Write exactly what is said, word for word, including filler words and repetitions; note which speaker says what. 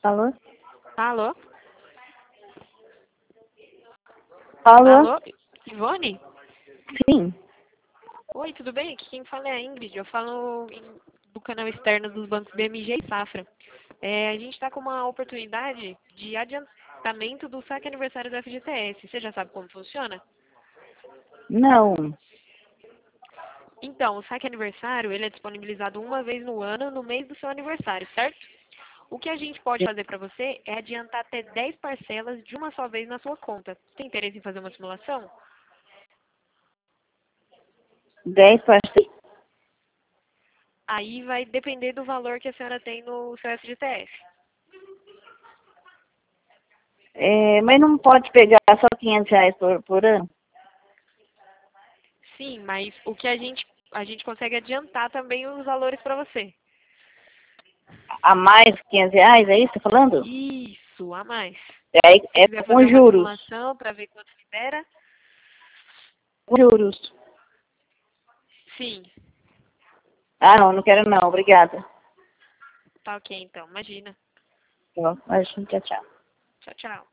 Speaker 1: Alô?
Speaker 2: Alô?
Speaker 1: Alô?
Speaker 2: Alô? Ivone?
Speaker 1: Sim.
Speaker 2: Oi, tudo bem? Aqui quem fala é a Ingrid. Eu falo em- do canal externo dos bancos B M G e Safra. É, a gente está com uma oportunidade de adiantamento do saque aniversário do F G T S. Você já sabe como funciona?
Speaker 1: Não.
Speaker 2: Então, o saque aniversário ele é disponibilizado uma vez no ano, no mês do seu aniversário, certo? O que a gente pode fazer para você é adiantar até dez parcelas de uma só vez na sua conta. Tem interesse em fazer uma simulação?
Speaker 1: Dez parceiros.
Speaker 2: Aí vai depender do valor que a senhora tem no seu F G T S.
Speaker 1: É, mas não pode pegar só quinhentos reais por, por ano?
Speaker 2: Sim, mas o que a gente a gente consegue adiantar também os valores para você.
Speaker 1: A mais quinhentos reais, é isso que você tá falando?
Speaker 2: Isso, a mais.
Speaker 1: É,
Speaker 2: Se
Speaker 1: é
Speaker 2: quiser
Speaker 1: com
Speaker 2: fazer uma
Speaker 1: juros.
Speaker 2: simulação para ver quanto libera,
Speaker 1: Com juros.
Speaker 2: sim.
Speaker 1: Ah, não, não quero não. Obrigada.
Speaker 2: Tá ok então, imagina.
Speaker 1: Tá bom. Tchau, tchau.
Speaker 2: Tchau, tchau.